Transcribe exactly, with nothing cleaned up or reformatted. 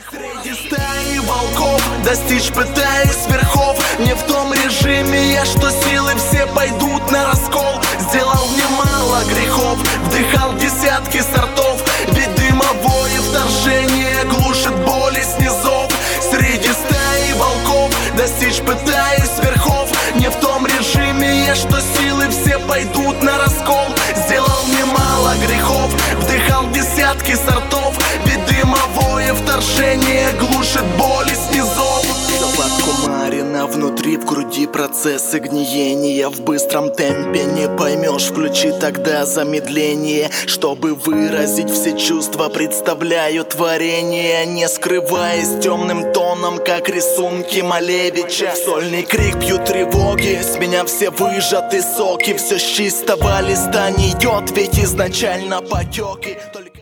Среди стаи волков достичь пытаясь верхов. Не в том режиме я, что силы все пойдут на раскол. Сделал немало грехов, вдыхал десятки сортов. Ведь дымовое вторжение глушит боли снизов. Среди стаи волков достичь пытаясь верхов. Не в том режиме я, что силы все пойдут на раскол. Сделал немало грехов, вдыхал десятки сортов. Ведь дымовое вторжение глушит боли снизов. Западку Марина внутри, в груди процессы гниения. В быстром темпе не поймешь, включи тогда замедление. Чтобы выразить все чувства, представляю творение, не скрываясь темным тоном, как рисунки Малевича. В сольный крик бьют тревоги, с меня все выжаты соки. Все с чистого листа не идет, ведь изначально потеки только...